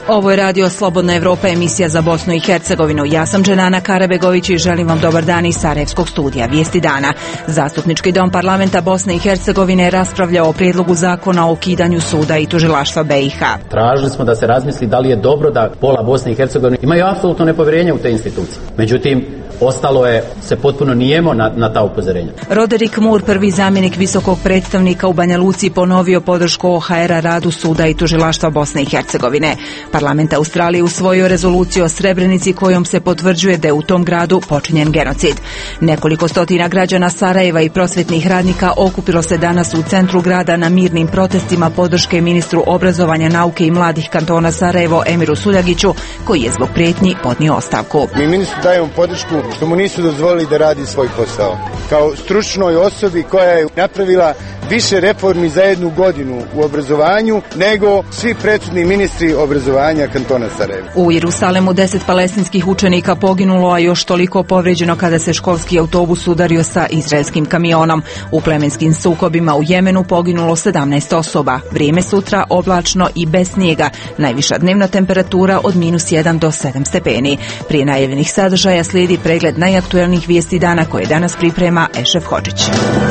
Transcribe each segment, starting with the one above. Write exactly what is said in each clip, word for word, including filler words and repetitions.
Ovo je Radio Slobodna Evropa, emisija za Bosnu i Hercegovinu. Ja sam Dženana Karabegović i želim vam dobar dan iz Sarajevskog studija. Vijesti dana. Zastupnički dom parlamenta Bosne i Hercegovine raspravljao o prijedlogu zakona o ukidanju suda i tužilaštva B i H. Tražili smo da se razmisli da li je dobro da pola Bosne i Hercegovine imaju apsolutno nepovjerenje u te institucije. Međutim, ostalo je se potpuno nijemo na, na ta upozorenja. Roderick Moore, prvi zamjenik visokog predstavnika u Banja Luci, ponovio podršku O H R-a radu suda i tužilaštva Bosne i Hercegovine. Parlament Australije usvojio rezoluciju o Srebrenici kojom se potvrđuje da je u tom gradu počinjen genocid. Nekoliko stotina građana Sarajeva i prosvjetnih radnika okupilo se danas u centru grada na mirnim protestima podrške ministru obrazovanja, nauke i mladih kantona Sarajevo Emiru Suljagiću, koji je zbog prijetnji podnio ostavku. Mi ministru dajemo podršku što mu nisu dozvolili da radi svoj posao. Kao stručnoj osobi koja je napravila više reformi za jednu godinu u obrazovanju nego svi prethodni ministri obrazovanja kantona Sarajevo. U Jerusalemu deset palestinskih učenika poginulo, a još toliko povrijeđeno kada se školski autobus udario sa izraelskim kamionom. U plemenskim sukobima u Jemenu poginulo sedamnaest osoba. Vrijeme sutra oblačno i bez snijega. Najviša dnevna temperatura od minus jedan do sedam stepeni. Prije najavljenih sadržaja slijedi pregled najaktuelnijih vijesti dana koje danas priprema Ešef Hodžić.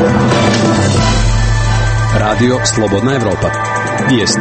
Radio Slobodna Evropa. Vijesti.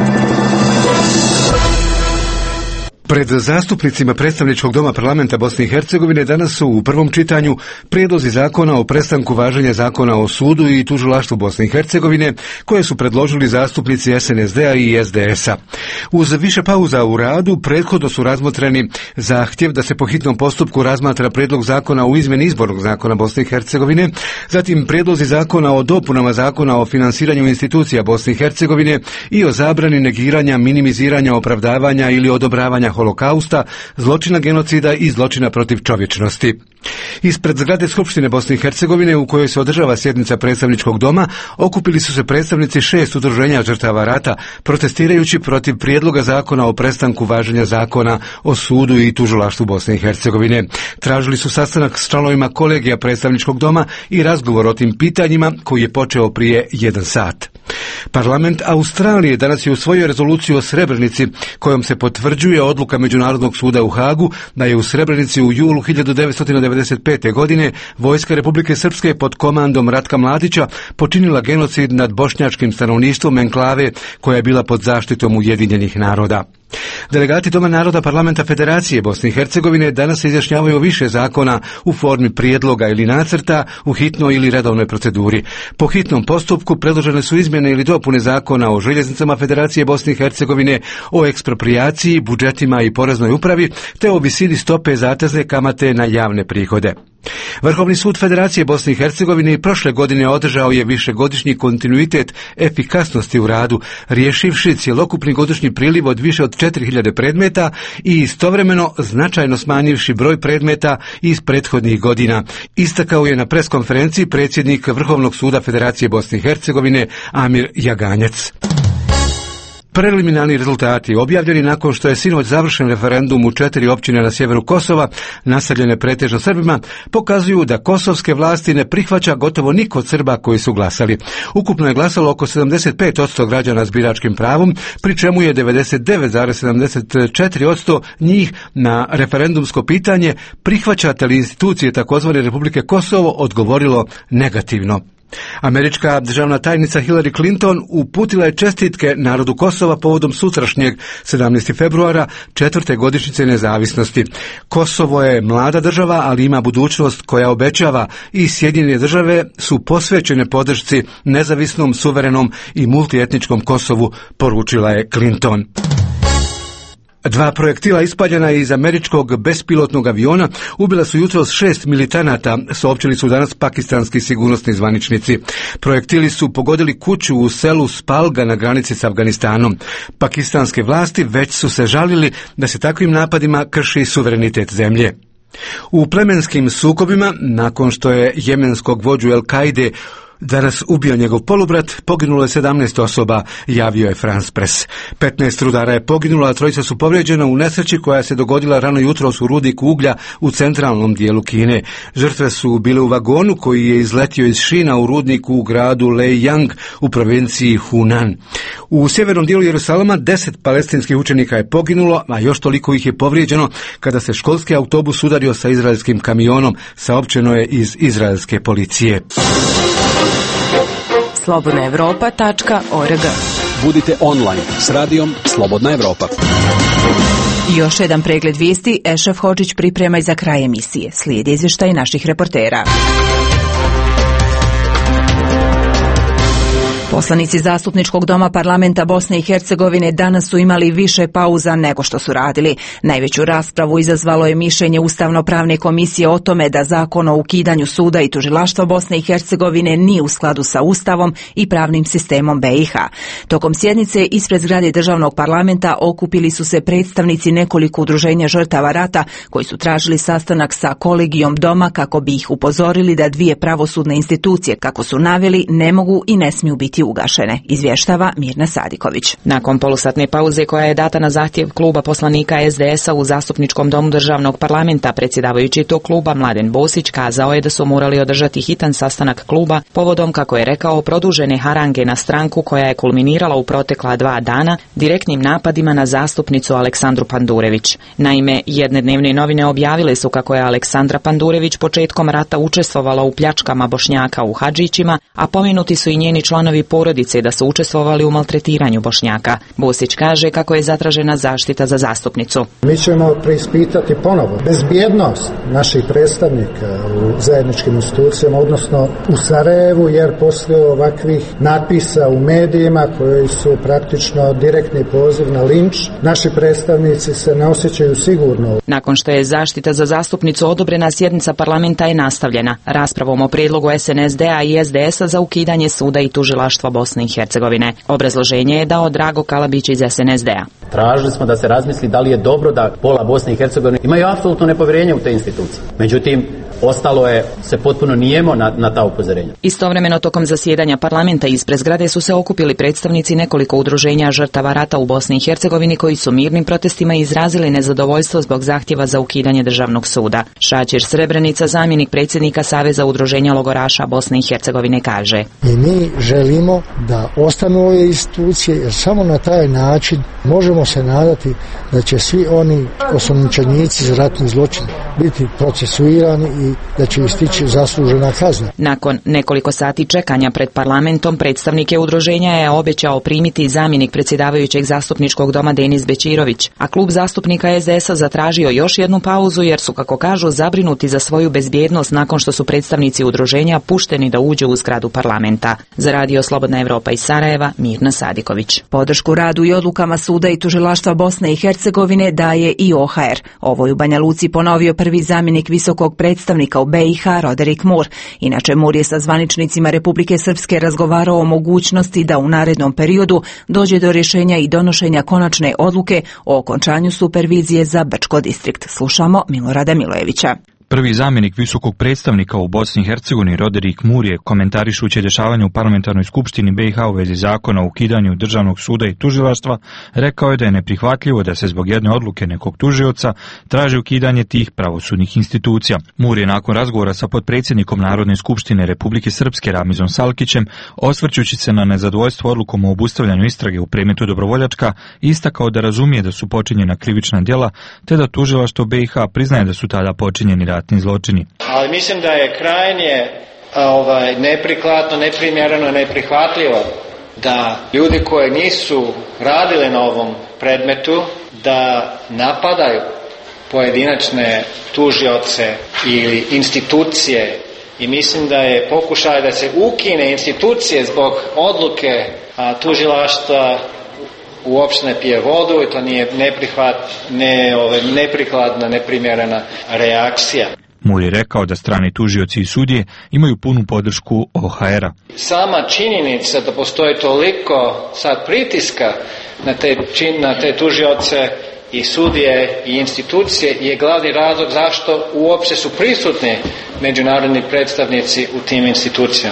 Pred zastupnicima predstavničkog doma parlamenta Bosne i Hercegovine danas su u prvom čitanju prijedlozi zakona o prestanku važenja zakona o sudu i tužilaštvu Bosne i Hercegovine koje su predložili zastupnici S N S D-a i S D S-a. Uz više pauza u radu prethodno su razmotreni zahtjev da se po hitnom postupku razmatra prijedlog zakona o izmjeni izbornog zakona Bosne i Hercegovine, zatim prijedlozi zakona o dopunama zakona o finansiranju institucija Bosne i Hercegovine i o zabrani negiranja, minimiziranja, opravdavanja ili odobravanja holokausta, zločina genocida i zločina protiv čovječnosti. Ispred zgrade Skupštine Bosne i Hercegovine u kojoj se održava sjednica predstavničkog doma okupili su se predstavnici šest udruženja žrtava rata protestirajući protiv prijedloga zakona o prestanku važenja zakona o sudu i tužilaštvu Bosne i Hercegovine. Tražili su sastanak s članovima kolegija predstavničkog doma i razgovor o tim pitanjima koji je počeo prije jedan sat. Parlament Australije danas je usvojio rezoluciju o Srebrenici kojom se potvrđuje odluka Međunarodnog suda u Hagu da je u Srebrenici u julu hiljadu devetsto devedeset pete. godine vojska Republike Srpske pod komandom Ratka Mladića počinila genocid nad bošnjačkim stanovništvom enklave koja je bila pod zaštitom Ujedinjenih naroda. Delegati Doma naroda Parlamenta Federacije Bosne i Hercegovine danas se izjašnjavaju o više zakona u formi prijedloga ili nacrta u hitnoj ili redovnoj proceduri. Po hitnom postupku predložene su izmjene ili dopune zakona o željeznicama Federacije Bosne i Hercegovine, o eksproprijaciji, budžetima i poreznoj upravi, te o visini stope zatezne kamate na javne prihode. Vrhovni sud Federacije Bosne i Hercegovine i prošle godine održao je višegodišnji kontinuitet efikasnosti u radu, riješivši cjelokupni godišnji priliv od više od četiri hiljade predmeta i istovremeno značajno smanjivši broj predmeta iz prethodnih godina, istakao je na preskonferenciji predsjednik Vrhovnog suda Federacije Bosne i Hercegovine Amir Jaganjec. Preliminarni rezultati objavljeni nakon što je sinoć završen referendum u četiri općine na sjeveru Kosova, naseljene pretežno Srbima, pokazuju da kosovske vlasti ne prihvaća gotovo niko od Srba koji su glasali. Ukupno je glasalo oko sedamdeset pet posto građana s biračkim pravom, pri čemu je devedeset devet zarez sedamdeset četiri posto njih na referendumsko pitanje prihvaćate li institucije takozvane Republike Kosovo odgovorilo negativno. Američka državna tajnica Hillary Clinton uputila je čestitke narodu Kosova povodom sutrašnjeg sedamnaestog februara četvrte godišnjice nezavisnosti. Kosovo je mlada država, ali ima budućnost koja obećava i Sjedinjene države su posvećene podršci nezavisnom, suverenom i multietničkom Kosovu, poručila je Clinton. Dva projektila ispaljena iz američkog bespilotnog aviona ubila su jutros šest militanata, saopćili su danas pakistanski sigurnosni zvaničnici. Projektili su pogodili kuću u selu Spalga na granici s Afganistanom. Pakistanske vlasti već su se žalili da se takvim napadima krši suverenitet zemlje. U plemenskim sukobima, nakon što je jemenskog vođu El-Kaide danas ubio njegov polubrat, poginulo je sedamnaest osoba, javio je France Press. petnaest rudara je poginulo, a trojica su povrijeđena u nesreći koja se dogodila rano jutros u rudniku uglja u centralnom dijelu Kine. Žrtve su bile u vagonu koji je izletio iz šina u rudniku u gradu Leiyang u provinciji Hunan. U sjevernom dijelu Jerusalema deset palestinskih učenika je poginulo, a još toliko ih je povrijeđeno kada se školski autobus udario sa izraelskim kamionom, saopćeno je iz izraelske policije. slobodna evropa tačka org. Budite online s radijom Slobodna Evropa. Još jedan pregled vijesti Ešref Hodžić priprema i za kraj emisije. Slijedi izvještaj naših reportera. Poslanici Zastupničkog doma parlamenta Bosne i Hercegovine danas su imali više pauza nego što su radili. Najveću raspravu izazvalo je mišljenje Ustavno-pravne komisije o tome da zakon o ukidanju suda i tužilaštva Bosne i Hercegovine nije u skladu sa Ustavom i pravnim sistemom B i H. Tokom sjednice ispred zgrade državnog parlamenta okupili su se predstavnici nekoliko udruženja žrtava rata koji su tražili sastanak sa kolegijom doma kako bi ih upozorili da dvije pravosudne institucije, kako su naveli, ne mogu i ne smiju biti ugašene, izvještava Mirna Sadiković. Nakon polusatne pauze koja je data na zahtjev kluba poslanika S D S-a u Zastupničkom domu državnog parlamenta, predsjedavajući tog kluba Mladen Bosić kazao je da su morali održati hitan sastanak kluba povodom, kako je rekao, produžene harange na stranku koja je kulminirala u protekla dva dana direktnim napadima na zastupnicu Aleksandru Pandurević. Naime, jedne dnevne novine objavile su kako je Aleksandra Pandurević početkom rata učestvovala u pljačkama Bošnjaka u Hadžićima, a pomenuti su i njeni članovi porodice da su učestvovali u maltretiranju Bošnjaka. Bosić kaže kako je zatražena zaštita za zastupnicu. Mi ćemo preispitati ponovo bezbjednost naših predstavnika u zajedničkim institucijama, odnosno u Sarajevu, jer poslije ovakvih napisa u medijima koji su praktično direktni poziv na linč, naši predstavnici se ne osjećaju sigurno. Nakon što je zaštita za zastupnicu odobrena, sjednica parlamenta je nastavljena raspravom o prijedlogu S N S D-a i S D S-a za ukidanje suda i tužilaštva Bosne i Hercegovine. Obrazloženje je dao Drago Kalabić iz S N S D-a. Tražili smo da se razmisli da li je dobro da pola Bosne i Hercegovine imaju apsolutno nepovjerenje u te institucije. Međutim, ostalo je se potpuno nijemo na, na ta upozorenja. Istovremeno tokom zasjedanja parlamenta ispred zgrade su se okupili predstavnici nekoliko udruženja žrtava rata u Bosni i Hercegovini koji su mirnim protestima izrazili nezadovoljstvo zbog zahtjeva za ukidanje državnog suda. Šačir Srebrenica, zamjenik predsjednika Saveza udruženja logoraša Bosne i Hercegovine, kaže: I mi želimo da ostanu ove institucije, jer samo na taj način možemo se nadati da će svi oni osumnjičenici za ratni zločin biti procesuirani i da će istići zaslužena kazna. Nakon nekoliko sati čekanja pred parlamentom, predstavnike udruženja je obećao primiti zamjenik predsjedavajućeg Zastupničkog doma Denis Bećirović, a klub zastupnika S D S-a zatražio još jednu pauzu jer su, kako kažu, zabrinuti za svoju bezbjednost nakon što su predstavnici udruženja pušteni da uđu u zgradu parlamenta. Za radio Slobodna Evropa iz Sarajeva, Mirna Sadiković. Podršku radu i odlukama suda i tužilaštva Bosne i Hercegovine daje i O H R. Ovo je u Banja Luci ponovio prvi zamjenik visokog predstavnika u B i H Roderick Moore. Inače, Moore je sa zvaničnicima Republike Srpske razgovarao o mogućnosti da u narednom periodu dođe do rješenja i donošenja konačne odluke o okončanju supervizije za Brčko distrikt. Slušamo Milorada Milojevića. Prvi zamjenik visokog predstavnika u Bosni i Hercegovini Roderick Moore je, komentarišući dešavanje u parlamentarnoj skupštini B i H u vezi zakona o ukidanju državnog suda i tužilaštva, rekao je da je neprihvatljivo da se zbog jedne odluke nekog tužioca traži ukidanje tih pravosudnih institucija. Moore je nakon razgovora sa potpredsjednikom Narodne skupštine Republike Srpske Ramizom Salkićem, osvrćući se na nezadovoljstvo odlukom o obustavljanju istrage u predmetu Dobrovoljačka, istakao da razumije da su počinjena krivična djela, te da tužilaštvo B i H priznaje da su tada počinjeni ratni zločini. Ali mislim da je krajnje ovaj, neprikladno, neprimjereno, neprihvatljivo da ljudi koji nisu radili na ovom predmetu da napadaju pojedinačne tužioce ili institucije, i mislim da je pokušaj da se ukine institucije zbog odluke a, tužilaštva uopšte ne pije vodu i to nije neprihvat, ne, ove, neprikladna, neprimjerena reakcija. Moore je rekao da strani tužioci i sudije imaju punu podršku O H R-a. Sama činjenica da postoji toliko sad pritiska na te, na te tužioce i sudije i institucije je glavni razlog zašto uopće su prisutni međunarodni predstavnici u tim institucijama.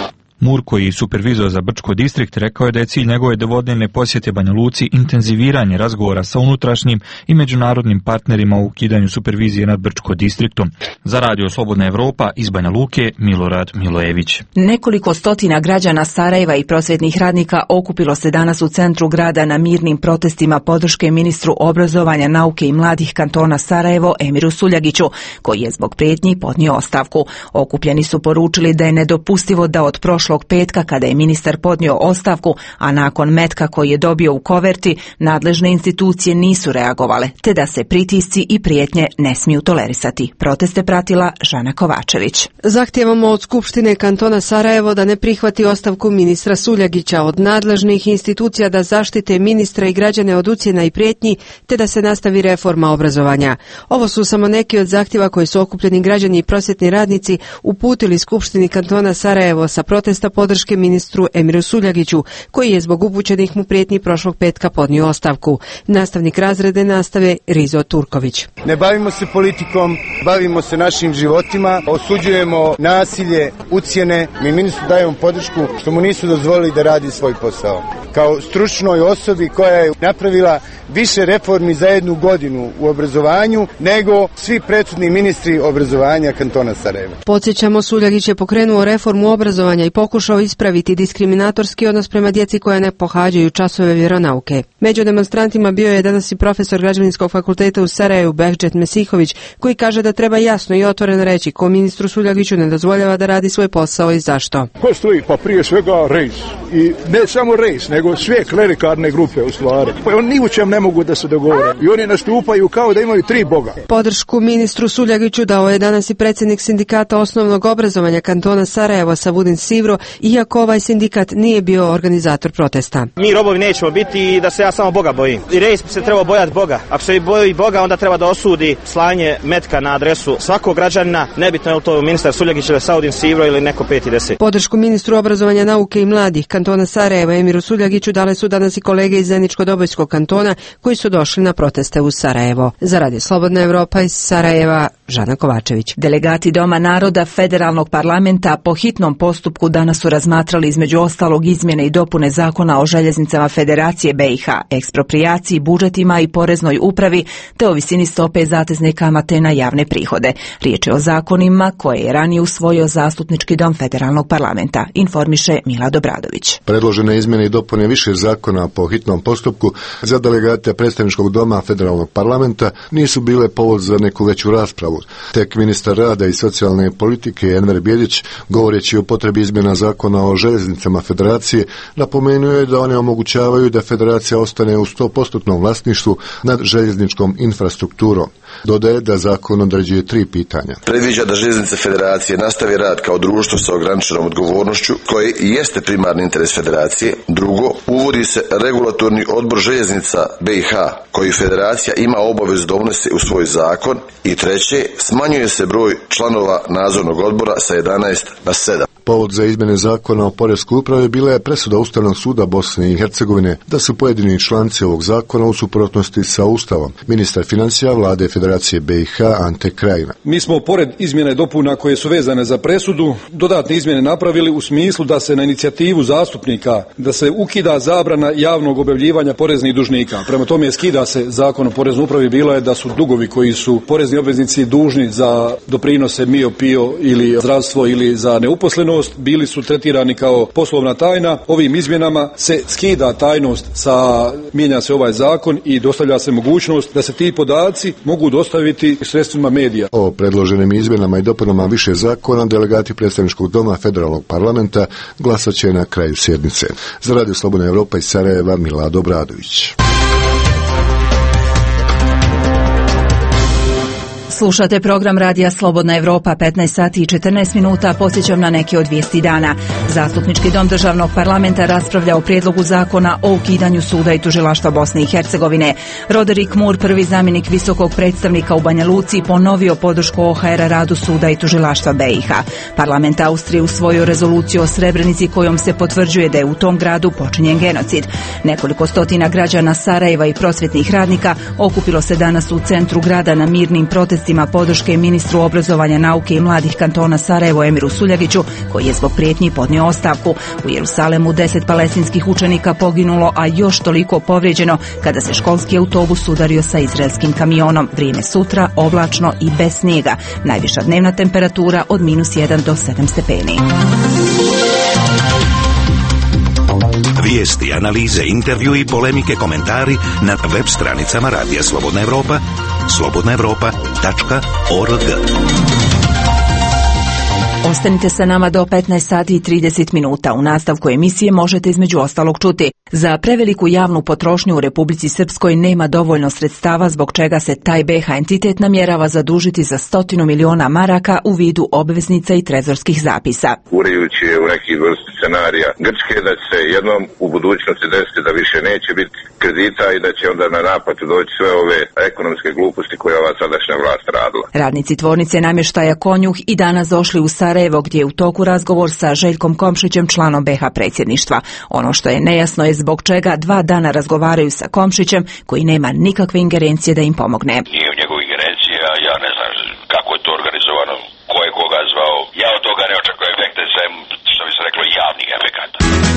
Mur, koji je supervizor za Brčko distrikt, rekao je da je cilj njegove dvodnevne posjete Banja Luci intenziviranje razgovora sa unutrašnjim i međunarodnim partnerima u ukidanju supervizije nad Brčko distriktom. Za Radio Slobodna Evropa iz Banja Luke, Milorad Milojević. Nekoliko stotina građana Sarajeva i prosvjetnih radnika okupilo se danas u centru grada na mirnim protestima podrške ministru obrazovanja, nauke i mladih kantona Sarajevo Emiru Suljagiću, koji je zbog prijetnji podnio ostavku. Okupljeni su poručili da je nedopustivo da od prošlog petka, kada je ministar podnio ostavku, a nakon metka koji je dobio u koverti, nadležne institucije nisu reagovale, te da se pritisci i prijetnje ne smiju tolerisati. Proteste pratila Žana Kovačević. Zahtijevamo od Skupštine kantona Sarajevo da ne prihvati ostavku ministra Suljagića, od nadležnih institucija da zaštite ministra i građane od ucjena i prijetnji, te da se nastavi reforma obrazovanja. Ovo su samo neki od zahtjeva koji su okupljeni građani i prosvjetni radnici uputili Skupštini kantona Sarajevo sa protesta podrške ministru Emiru Suljagiću, koji je zbog upućenih mu prijetnji prošlog petka podnio ostavku. Nastavnik razrede nastave Rizo Turković. Ne bavimo se politikom, bavimo se našim životima, osuđujemo nasilje, ucjene. Mi ministru dajemo podršku što mu nisu dozvolili da radi svoj posao. Kao stručnoj osobi koja je napravila više reformi za jednu godinu u obrazovanju nego svi prethodni ministri obrazovanja kantona Sarajeva. Podsjećamo, Suljagić je pokrenuo reformu obrazovanja i pokušao ispraviti diskriminatorski odnos prema djeci koja ne pohađaju časove vjeronauke. Među demonstrantima bio je danas i profesor Građevinskog fakulteta u Sarajevu Behđet Mesihović, koji kaže da treba jasno i otvoreno reći ko ministru Suljagiću ne dozvoljava da radi svoj posao i zašto. Postoji pa prije svega rejs. I ne samo rejs, nego sve klerikarne grupe u stvari. Pa oni ni u čem ne mogu da se dogovore. I oni nastupaju kao da imaju tri boga. Podršku ministru Suljagiću dao je danas i predsjednik sindikata osnovnog obrazovanja kantona Sarajevo Savudin Sivro, iako ovaj sindikat nije bio organizator protesta. Mi robovi nećemo biti i da se ja samo Boga bojim. I rejs se treba bojati Boga. Ako se boji Boga, onda treba da osudi slanje metka na adresu svakog građanina, nebitno je li to ministar Suljagić ili Savudin Sivro ili neko peti deset. Podršku ministru obrazovanja, nauke i mladih kantona Sarajeva Emiru Suljagiću dale su danas i kolege iz Zeničko-Dobojskog kantona koji su došli na proteste u Sarajevo. Za Radio Slobodna Evropa iz Sarajeva, Žana Kovačević. Delegati Doma naroda Federalnog parlamenta po hitnom postupku danas su razmatrali između ostalog izmjene i dopune zakona o željeznicama Federacije B i H, eksproprijaciji, budžetima i poreznoj upravi, te o visini stope zatezne kamate na javne prihode. Riječ je o zakonima koje je ranije usvojio Zastupnički dom Federalnog parlamenta, informiše Mila Dobradović. Predložene izmjene i dopune više zakona po hitnom postupku za delegate Predstavničkog doma Federalnog parlamenta nisu bile povod za neku veću raspravu. Tek ministar rada i socijalne politike Enver Bjelić, govoreći o potrebi izmjena zakona o željeznicama Federacije, napomenuo je da one omogućavaju da Federacija ostane u sto posto vlasništvu nad željezničkom infrastrukturom. Dodaje da zakon određuje tri pitanja. Predviđa da željeznice Federacije nastave rad kao društvo sa ograničenom odgovornošću, koje i jeste primarni interes Federacije. Drugo, uvodi se regulatorni odbor željeznica B i H, koji Federacija ima obavezu da unese u svoj zakon. I treće, smanjuje se broj članova nadzornog odbora sa jedanaest na sedam. Povod za izmjene zakona o poreskoj upravi bila je presuda Ustavnog suda Bosne i Hercegovine da su pojedini članci ovog zakona u suprotnosti sa Ustavom. Ministar financija Vlade Federacije B i H Ante Krajina. Mi smo pored izmjena i dopuna koje su vezane za presudu dodatne izmjene napravili u smislu da se na inicijativu zastupnika da se ukida zabrana javnog objavljivanja poreznih dužnika. Prema tome skida se zakon o poreznoj upravi, bilo je da su dugovi koji su porezni obveznici dužni za doprinose M I O, P I O ili zdravstvo ili za neuposlenost bili su tretirani kao poslovna tajna. Ovim izmjenama se skida tajnost, sa mijenja se ovaj zakon i dostavlja se mogućnost da se ti podaci mogu dostaviti sredstvima medija. O predloženim izmjenama i dopunama više zakona delegati Predstavničkog doma Federalnog parlamenta glasat će na kraju sjednice. Za Radio Slobodna Evropa iz Sarajeva, Mila Dobradović. Slušate program Radija Slobodna Evropa, petnaest sati i četrnaest minuta. Podsjećam na neke od vijesti dana. Zastupnički dom državnog parlamenta raspravlja o prijedlogu zakona o ukidanju suda i tužilaštva Bosne i Hercegovine. Roderick Moore, prvi zamjenik visokog predstavnika u Banja Luci, ponovio podršku O H R-a radu suda i tužilaštva B i H. Parlament Austrije usvojio rezoluciju o Srebrenici kojom se potvrđuje da je u tom gradu počinjen genocid. Nekoliko stotina građana Sarajeva i prosvjetnih radnika okupilo se danas u centru grada na mirnim protestima protestima podrške ministru obrazovanja, nauke i mladih kantona Sarajevo Emiru Suljagiću, koji je zbog prijetnji podnio ostavku. U Jerusalemu deset palestinskih učenika poginulo, a još toliko povrijeđeno kada se školski autobus udario sa izraelskim kamionom. Vrijeme sutra oblačno i bez snijega. Najviša dnevna temperatura od minus jedan do sedam stepeni. Vijesti, analize, intervju i polemike, komentari na web stranicama Radija Slobodna Evropa, slobodna evropa tačka org. Ostanite sa nama do petnaest sati i trideset minuta. U nastavku emisije možete između ostalog čuti: za preveliku javnu potrošnju u Republici Srpskoj nema dovoljno sredstava, zbog čega se taj B H entitet namjerava zadužiti za stotinu miliona maraka u vidu obveznica i trezorskih zapisa. Urajući je u nekih vrsti scenarija Grčke da će se jednom u budućnosti desiti da više neće biti kredita i da će onda na naplatu doći sve ove ekonomske gluposti koje ova sadašnja vlast radila. Radnici tvornice namještaja Konjuh i danas došli u Sarajevo, gdje je u toku razgovor sa Željkom Komšićem, članom B H predsjedništva. Ono što je nejasno je zbog čega dva dana razgovaraju sa Komšićem, koji nema nikakve ingerencije da im pomogne. Nije u njegovoj ingerenciji, a ja ne znam kako je to organizovano, ko je koga zvao. Ja od toga ne očekujem efekte, sem, što bi se reklo, javnih efekata.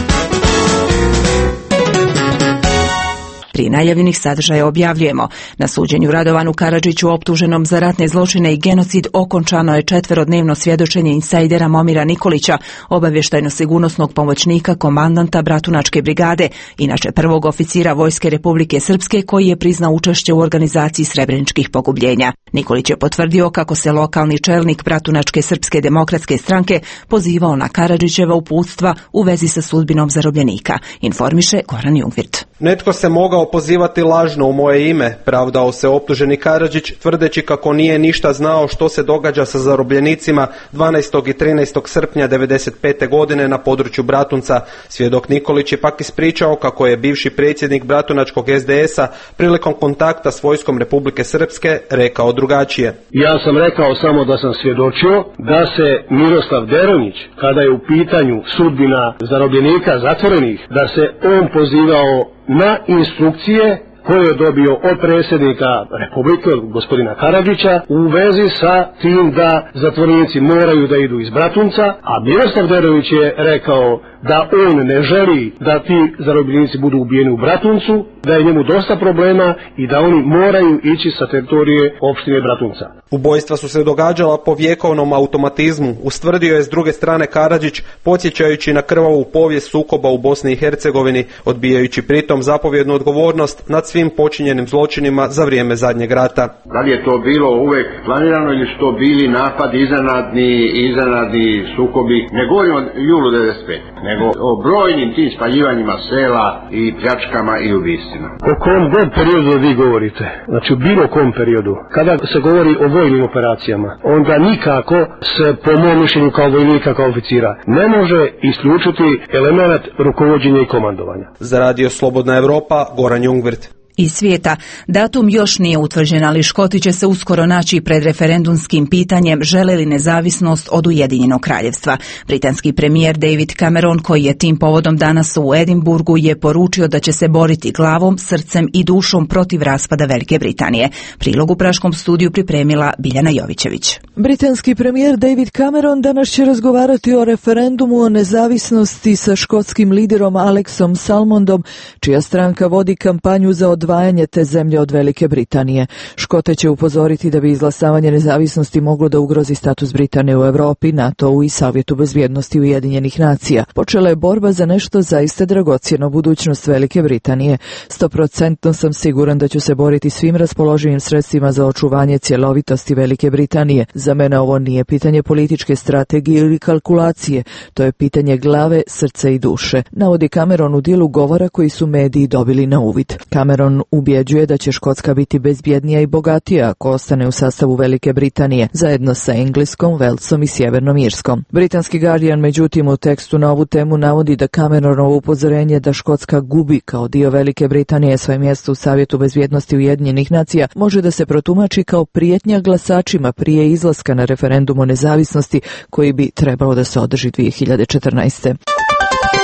Prije najavljenih sadržaja objavljujemo: na suđenju Radovanu Karadžiću, optuženom za ratne zločine i genocid, okončano je četverodnevno svjedočenje insajdera Momira Nikolića, obavještajno-sigurnosnog pomoćnika komandanta Bratunačke brigade, inače prvog oficira Vojske Republike Srpske, koji je priznao učešće u organizaciji srebreničkih pogubljenja. Nikolić je potvrdio kako se lokalni čelnik Bratunačke srpske demokratske stranke pozivao na Karadžićeva uputstva u vezi sa sudbinom zarobljenika, informiše Goran Jungvirt. Netko se mogao pozivati lažno u moje ime, pravdao se optuženi Karadžić, tvrdeći kako nije ništa znao što se događa sa zarobljenicima dvanaestog i trinaestog srpnja devedeset pete godine na području Bratunca. Svjedok Nikolić je pak ispričao kako je bivši predsjednik Bratunačkog S D S-a prilikom kontakta s vojskom Republike Srpske rekao drugačije. Ja sam rekao samo da sam svjedočio da se Miroslav Deronić, kada je u pitanju sudbina zarobljenika zatvorenih, da se on pozivao na instrukcije koje je dobio od predsjednika Republike, od gospodina Karadžića, u vezi sa tim da zatvorenici moraju da idu iz Bratunca, a Miroslav Derović je rekao da on ne želi da ti zarobljenici budu ubijeni u Bratuncu, da je njemu dosta problema i da oni moraju ići sa teritorije opštine Bratunca. Ubojstva su se događala po vjekovnom automatizmu, ustvrdio je s druge strane Karadžić, podsjećajući na krvavu povijest sukoba u Bosni i Hercegovini, odbijajući pritom zapovjednu odgovornost nad svim počinjenim zločinima za vrijeme zadnjeg rata. Da li je to bilo uvek planirano ili su to bili napadi, iznenadni, iznenadni sukobi? Ne govorim o julu devedeset pete, nego o brojnim tim spaljivanjima sela i pljačkama i ubistvima. O kom god periodu vi govorite, znači u bilo kom periodu, kada se govori o vojnim operacijama, onda nikako se, po mom mišljenju kao vojnika, kao oficira, ne može isključiti element rukovođenja i komandovanja. Za Radio Slobodna Evropa, Goran Jungvirt. Iz svijeta. Datum još nije utvrđen, ali Škoti će se uskoro naći pred referendumskim pitanjem žele li nezavisnost od Ujedinjenog kraljevstva. Britanski premijer David Cameron, koji je tim povodom danas u Edinburgu, je poručio da će se boriti glavom, srcem i dušom protiv raspada Velike Britanije. Prilog u Praškom studiju pripremila Biljana Jovićević. Britanski premijer David Cameron danas će razgovarati o referendumu o nezavisnosti sa škotskim liderom Alexom Salmondom, čija stranka vodi kampanju za odvajanje te zemlje od Velike Britanije. Škote će upozoriti da bi izglasavanje nezavisnosti moglo da ugrozi status Britanije u Europi, NATO-u i Savjetu bezbjednosti Ujedinjenih nacija. Počela je borba za nešto zaista dragocjeno, budućnost Velike Britanije. Stoprocentno sam siguran da ću se boriti svim raspoloživim sredstvima za očuvanje cjelovitosti Velike Britanije. Za mene ovo nije pitanje političke strategije ili kalkulacije, to je pitanje glave, srca i duše, navodi Cameron u dijelu govora koji su mediji dobili na uvid. Cameron ubjeđuje da će Škotska biti bezbjednija i bogatija ako ostane u sastavu Velike Britanije, zajedno sa Engleskom, Velsom i Sjevernom Irskom. Britanski Guardian međutim u tekstu na ovu temu navodi da Cameronovo upozorenje da Škotska gubi kao dio Velike Britanije svoje mjesto u Savjetu bezbjednosti Ujedinjenih nacija može da se protumači kao prijetnja glasačima prije izlaska na referendum o nezavisnosti koji bi trebalo da se održi dvije hiljade četrnaeste.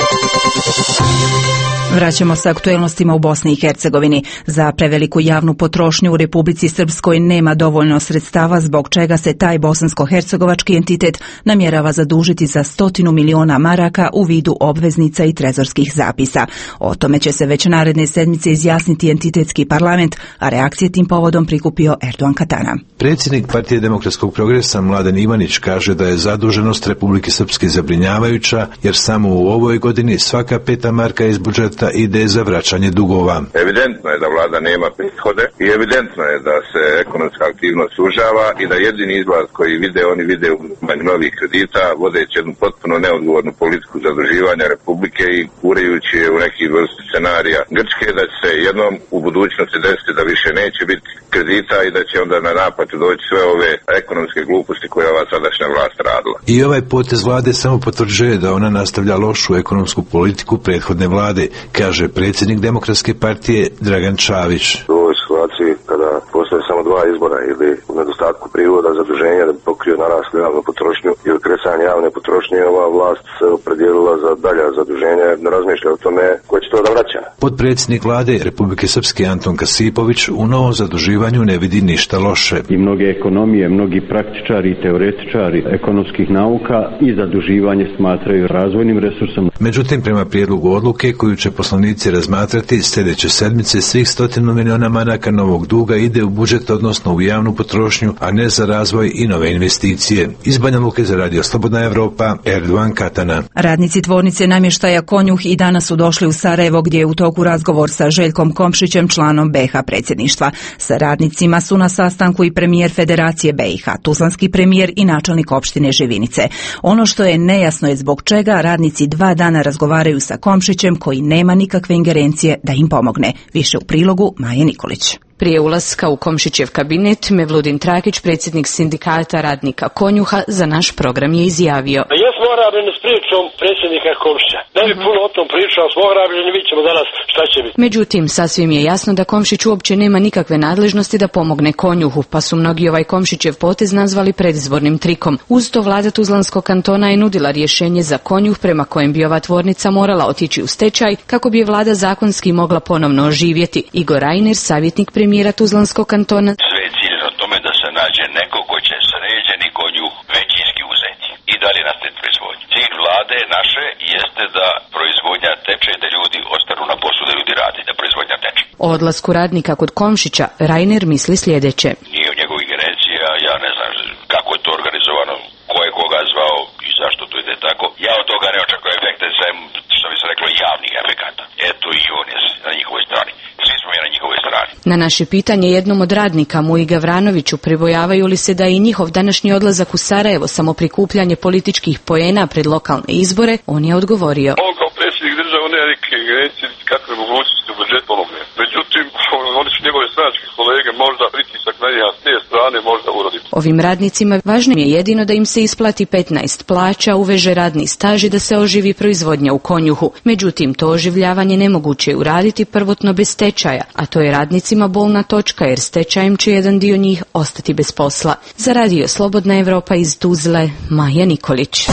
Vraćamo se aktuelnostima u Bosni i Hercegovini. Za preveliku javnu potrošnju u Republici Srpskoj nema dovoljno sredstava, zbog čega se taj bosansko-hercegovački entitet namjerava zadužiti za stotinu miliona maraka u vidu obveznica i trezorskih zapisa. O tome će se već naredne sedmice izjasniti entitetski parlament, a reakcije tim povodom prikupio Erdogan Katana. Predsjednik Partije demokratskog progresa Mladen Ivanić kaže da je zaduženost Republike Srpske zabrinjavajuća, jer samo u ovoj godini svaka peta marka iz budžeta ide za vraćanje dugova. Evidentno je da vlada nema prihode i evidentno je da se ekonomska aktivnost sužava i da jedini izlaz koji vide, oni vide u novih kredita, vodeći jednu potpuno neodgovornu politiku zaduživanja Republike i urajući je u neki vrstu scenarija Grčke, da će se jednom u budućnosti desiti da više neće biti kredita i da će onda na naplatu doći sve ove ekonomske gluposti koje ova sadašnja vlast radila. I ovaj potez vlade samo potvrđuje da ona nastavlja lošu ekonomsku politiku prethodne vlade, kaže predsjednik Demokratske partije Dragan Čavić. U ovoj situaciji kada postoje samo dva izbora, ili u nedostatku prihoda zaduženja da bi pokrio naraslu javnu potrošnju ili kresanje javne potrošnje, ova vlast se opredijelila za dalja zaduženja, ne razmišlja o tome ko će to da vraća. Podpredsjednik vlade Republike Srpske Anton Kasipović u novom zaduživanju ne vidi ništa loše. I mnoge ekonomije, mnogi praktičari i teoretičari ekonomskih nauka i zaduživanje smatraju razvojnim resursom. Međutim, prema prijedlogu odluke koju će poslanici razmatrati sljedeće sedmice, svih stotinu miliona maraka novog duga ide u budžet, odnosno u javnu potrošnju, a ne za razvoj i nove investicije. Iz Banja Luke za Radio Slobodna Evropa, Erdogan Katana. Radnici tvornice namještaja Konjuh i danas su došli u Sarajevo, gdje je u toku razgovor sa Željkom Komšićem, članom B i H predsjedništva. Sa radnicima su na sastanku i premijer Federacije B i H, tuzlanski premijer i načelnik opštine Živinice. Ono što je nejasno je zbog čega radnici dva dana razgovaraju sa Komšićem, koji nema nikakve ingerencije da im pomogne. Više u prilogu Maje Nikolić. Prije ulaska u Komšićev kabinet, Mevludin Trakić, predsjednik sindikata radnika Konjuha, za naš program je izjavio: Da jesmo ohrabljeni s pričom predsjednika Komšića. Ne bi puno o tom pričao, smo ohrabljeni, vidjet ćemo danas šta će biti. Međutim, sasvim je jasno da Komšić uopće nema nikakve nadležnosti da pomogne Konjuhu, pa su mnogi ovaj Komšićev potez nazvali predizbornim trikom. Uz to vlada Tuzlanskog kantona je nudila rješenje za Konjuh, prema kojem bi ova tvornica morala otići u stečaj kako bi je vlada zakonski mogla ponovno oživjeti. Igor Rajner, savjetnik premijera premijera Tuzlanskog kantona. Sve je ciljeno tome da se nađe neko ko će sređeni Konjuh većinski uzeti i dalje nastaviti proizvodnju. Cilj vlade naše jeste da proizvodnja teče, da ljudi ostanu na poslu, da ljudi radi, da proizvodnja teče. O odlasku radnika kod Komšića Rajner misli sljedeće: Nije u njegovoj ingerenciji, ja ne znam kako je to organizovano, ko je koga zvao i zašto to ide tako. Ja od toga ne očekujem efekte, sem, što bi se reklo, javnih efekata. Eto, i on je na njihovoj strani. Svi smo je na njihovoj strani. Na naše pitanje jednom od radnika, Muji Gavranoviću, pribojavaju li se da je njihov današnji odlazak u Sarajevo samo prikupljanje političkih poena pred lokalne izbore, on je odgovorio: On kao predsjednik države ne neke ingerencije kakve mogućnosti u budžet pomogne. Međutim, oni su njegove stranačke kolege, možda pritisak na njega s te strane možda uroditi. Ovim radnicima važno je jedino da im se isplati petnaest plaća, uveže radni staž i da se oživi proizvodnja u Konjuhu. Međutim, to oživljavanje nemoguće je uraditi prvotno bez stečaja, a to je radnicima bolna točka, jer stečajem će jedan dio njih ostati bez posla. Za Radio Slobodna Evropa iz Tuzle, Maja Nikolić.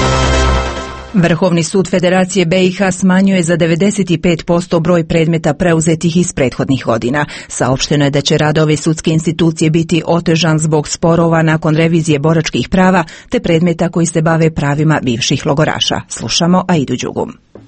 Vrhovni sud Federacije B i H smanjuje za devedeset pet posto broj predmeta preuzetih iz prethodnih godina. Saopšteno je da će rad ove sudske institucije biti otežan zbog sporova nakon revizije boračkih prava te predmeta koji se bave pravima bivših logoraša. Slušamo Aidu Đugu.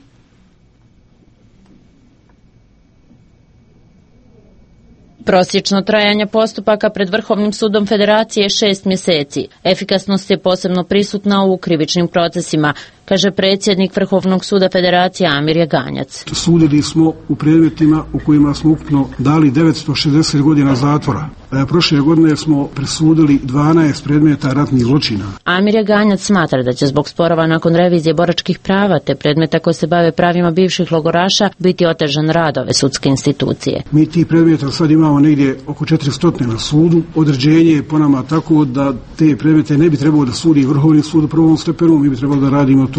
Prosječno trajanje postupaka pred Vrhovnim sudom Federacije je šest mjeseci. Efikasnost je posebno prisutna u krivičnim procesima, kaže predsjednik Vrhovnog suda Federacije Amir Jaganjac. Sudili smo u predmetima u kojima smo ukupno dali devetsto šezdeset godina zatvora. Prošle godine smo presudili dvanaest predmeta ratnih zločina. Amir Jaganjac smatra da će zbog sporova nakon revizije boračkih prava te predmeta koji se bave pravima bivših logoraša biti otežan rad ove sudske institucije. Mi ti predmeta sad imamo negdje oko četiristo na sudu. Određenje je po nama tako da te predmete ne bi trebalo da sudi Vrhovni sud u prvom stepenu, mi bi trebalo da radimo to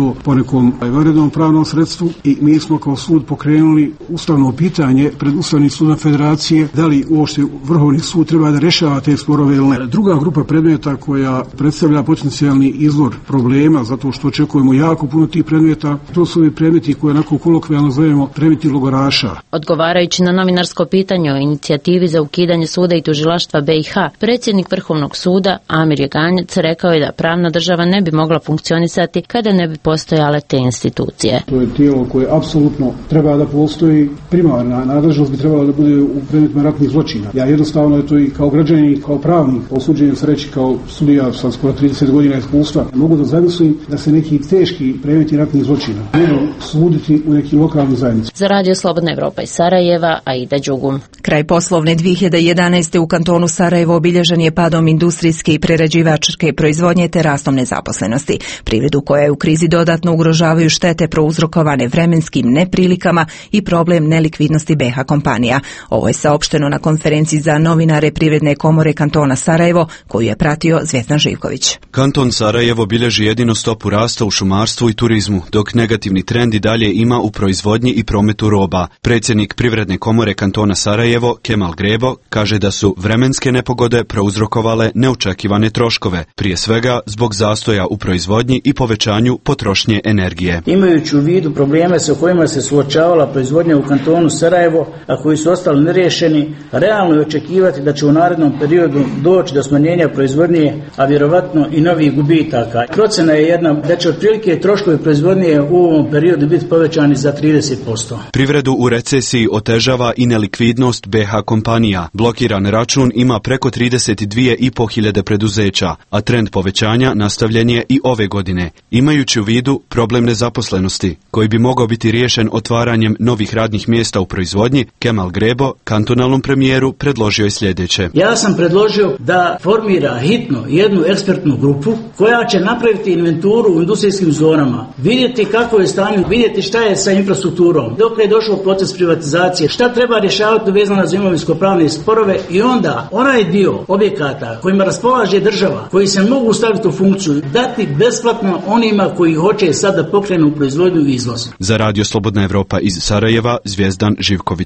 to po nekom vanrednom pravnom sredstvu i mi smo kao sud pokrenuli ustavno pitanje pred Ustavnim sudom Federacije da li uopšte Vrhovni sud treba da rešava te sporove ili ne. Druga grupa predmeta koja predstavlja potencijalni izvor problema, zato što očekujemo jako puno tih predmeta, to su ovi predmeti koje onako kolokvijalno zovemo predmeti logoraša. Odgovarajući na novinarsko pitanje o inicijativi za ukidanje suda i tužilaštva B i H, predsjednik Vrhovnog suda Amir Jeganjac rekao je da pravna država ne bi mogla funkcionisati kada ne bi postojale te institucije. To je tijelo koje apsolutno treba da postoji, primarna nadležnost bi trebala da bude u predmetima ratnih zločina. Ja jednostavno je to i kao građanin i kao pravnik, osuđujem se reći kao sudija sa skoro trideset godina iskustva, mogu da zamislim da se neki teški predmeti ratnih zločina mogu suditi u nekim lokalnim zajednicama. Za Radio Slobodna Evropa iz Sarajeva, Aida Đugum. Kraj poslovne dvije hiljade jedanaeste. u kantonu Sarajevo obilježen je padom industrijske i prerađivačke proizvodnje te rastom nezaposlenosti. Privredu koja je u krizi dodatno ugrožavaju štete prouzrokovane vremenskim neprilikama i problem nelikvidnosti B i H kompanija. Ovo je saopšteno na konferenciji za novinare Privredne komore kantona Sarajevo, koju je pratio Zvjestan Živković. Kanton Sarajevo bilježi jedinu stopu rasta u šumarstvu i turizmu, dok negativni trend i dalje ima u proizvodnji i prometu roba. Predsjednik Privredne komore kantona Sarajevo, Kemal Grebo, kaže da su vremenske nepogode prouzrokovale neočekivane troškove, prije svega zbog zastoja u proizvodnji i povećanju potrošnje energije. Imajući u vidu probleme sa kojima se suočavala proizvodnja u kantonu Sarajevo, a koji su ostali neriješeni, realno je očekivati da će u narednom periodu doći do smanjenja proizvodnje, a vjerovatno i novih gubitaka. Procena je jedna da će otprilike troškovi proizvodnje u ovom periodu biti povećani za trideset posto. Privredu u recesiji otežava i nelikvidnost B i H kompanija. Blokiran račun ima preko trideset dvije i po hiljade preduzeća, a trend povećanja nastavljen je i ove godine, imajući u vidu problem nezaposlenosti, koji bi mogao biti riješen otvaranjem novih radnih mjesta u proizvodnji. Kemal Grebo, kantonalnom premijeru, predložio je sljedeće. Ja sam predložio da formira hitno jednu ekspertnu grupu koja će napraviti inventuru u industrijskim zonama, vidjeti kako je stanje, vidjeti šta je sa infrastrukturom, dok je došao proces privatizacije, šta treba rješavati vezano za imovinsko-pravne sporove i onda onaj dio objekata kojima raspolaže država, koji se mogu staviti u funkciju, dati besplatno onima koji hoće sad da pokrenu proizvodnju i izvoz. Za Radio Slobodna Evropa iz Sarajeva, Zvjestan Živković.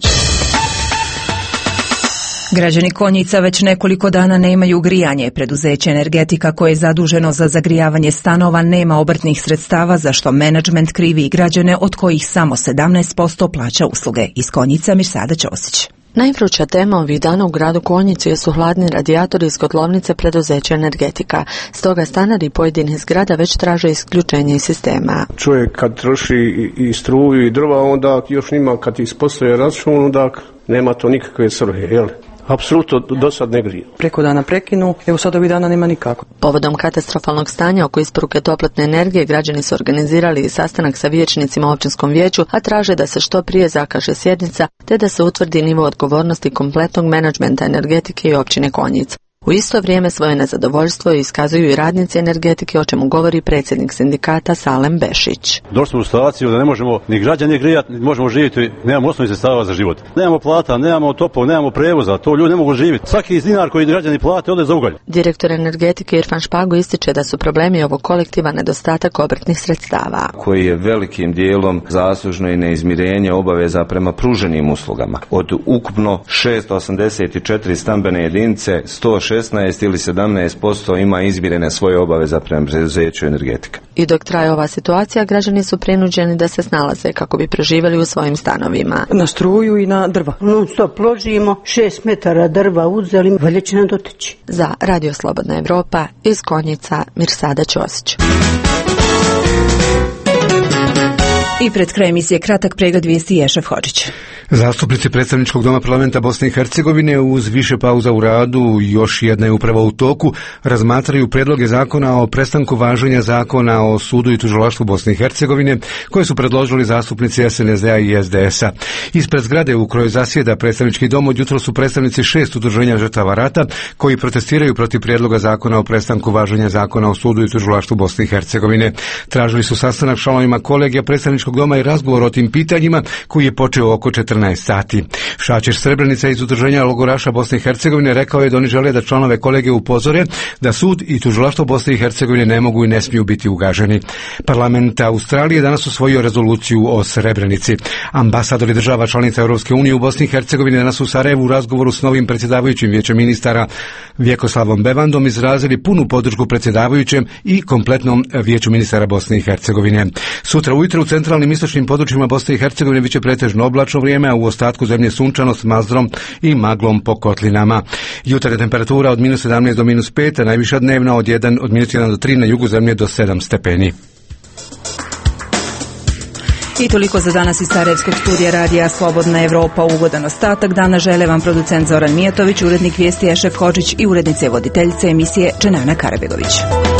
Građani Konjica već nekoliko dana nemaju grijanje. Preduzeće Energetika koje je zaduženo za zagrijavanje stanova nema obrtnih sredstava, za što menadžment krivi i građane, od kojih samo sedamnaest posto plaća usluge. Iz Konjica Mirsada Ćosić. Najvruća tema ovih dana u gradu Konjicu su hladni radijatori iz kotlovnice preduzeća Energetika. Stoga stanari pojedinih zgrada već traže isključenje iz sistema. Čovjek kad troši i, i struju i drva, onda još nima kad isposluje račun, onda nema to nikakve svrhe, jel? Apsolutno do sad ne grije. Preko dana prekinu, evo sad ovih dana nema nikako. Povodom katastrofalnog stanja oko isporuke toplotne energije, građani su organizirali sastanak sa vijećnicima u općinskom vijeću, a traže da se što prije zakaže sjednica, te da se utvrdi nivo odgovornosti kompletnog menadžmenta Energetike i općine Konjic. U isto vrijeme svoje nezadovoljstvo iskazuju i radnici Energetike, o čemu govori predsjednik sindikata Salem Bešić. Došli smo u situaciju da ne možemo ni građani grijati, ni možemo živjeti, nemamo osnovnih sredstava za život. Nemamo plata, nemamo toplo, nemamo prevoza, to ljudi ne mogu živjeti. Svaki dinar koji građani plate ode za ugalj. Direktor Energetike Irfan Špago ističe da su problemi ovog kolektiva nedostatak obrtnih sredstava, koji je velikim dijelom zaslužno i neizmirenje obaveza prema pruženim uslugama. Od ukupno šesto osamdeset četiri stambene jedinice, sto šesnaest ili sedamnaest posto ima izmirene svoje obaveza prema preduzeću Energetika. I dok traje ova situacija, građani su prinuđeni da se snalaze kako bi preživjeli u svojim stanovima. Na struju i na drva. Non stop ložimo, šest metara drva uzeli, valje će nam doteći. Za Radio Slobodna Evropa iz Konjica, Mirsada Ćosić. I pred kraj emisije kratak pregled vijesti Ješef Hodžić. Zastupnici Predstavničkog doma parlamenta Bosne i Hercegovine uz više pauza u radu, još jedna je upravo u toku, razmatraju predloge zakona o prestanku važenja zakona o sudu i tužilaštvu Bosne i Hercegovine koje su predložili zastupnici S N S D-a i S D S-a. Ispred zgrade u kojoj zasjeda Predstavnički dom od jutro su predstavnici šest udruženja žrtava rata koji protestiraju protiv prijedloga zakona o prestanku važenja zakona o sudu i tužilaštvu Bosne i Hercegovine. Tražili su sastanak članovima kolegija Predstavničkog doma i razgovor o tim pitanjima koji je počeo oko četrnaest sati. Šačić Srebrenica iz Udruženja logoraša Bosne i Hercegovine rekao je da oni žele da članove kolege upozore da sud i tužilaštvo Bosne i Hercegovine ne mogu i ne smiju biti ugaženi. Parlament Australije danas usvojio rezoluciju o Srebrenici. Ambasadori država članica Europske unije u Bosni i Hercegovini danas u Sarajevu u razgovoru s novim predsjedavajućim vijećem ministara Vjekoslavom Bevandom izrazili punu podršku predsjedavajućem i kompletnom vijeću ministara Bosne i Hercegovine. Sutra ujutro u centralnim istočnim područjima Bosne i Hercegovine biće pretežno oblačno vrijeme, a u ostatku zemlje sunčano s mazdrom i maglom po kotlinama. Jutarnja temperatura od minus sedamnaest do minus pet, a najviša dnevna od jedan od minus jedan do tri, na jugu zemlje do sedam stepeni. I toliko za danas iz Sarajevskog studija radija Slobodna Evropa. Ugodan ostatak dana žele vam producent Zoran Mijatović, urednik vijesti Ešef Hodžić i urednice voditeljice emisije Dženana Karabegović.